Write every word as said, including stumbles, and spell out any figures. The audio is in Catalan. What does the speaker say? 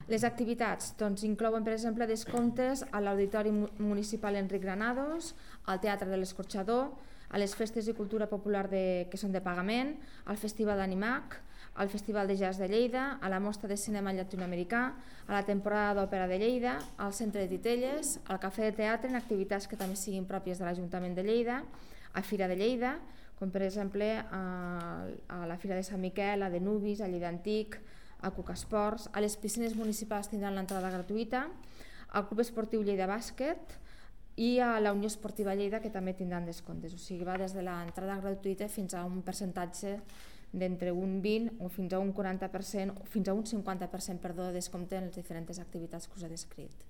Les activitats doncs, inclouen, per exemple, descomptes a l'Auditori Municipal Enric Granados, al Teatre de l'Escorxador, a les festes i cultura popular de, que són de pagament, al Festival d'Animac, al Festival de Jazz de Lleida, a la Mostra de Cinema Llatinoamericà, a la temporada d'Òpera de Lleida, al Centre de Titelles, al Cafè de Teatre en activitats que també siguin pròpies de l'Ajuntament de Lleida, a Fira de Lleida, com per exemple a, a la Fira de Sant Miquel, a de Nubis, a Lleida Antic, a Cuca Esports, a les piscines municipals tindran l'entrada gratuïta, al Club Esportiu Lleida Bàsquet i a la Unió Esportiva Lleida, que també tindran descomptes. O sigui, va des de l'entrada gratuïta fins a un percentatge d'entre un vint o fins a un quaranta per cent o fins a un cinquanta per cent, perdó, de descompte en les diferents activitats que us he descrit.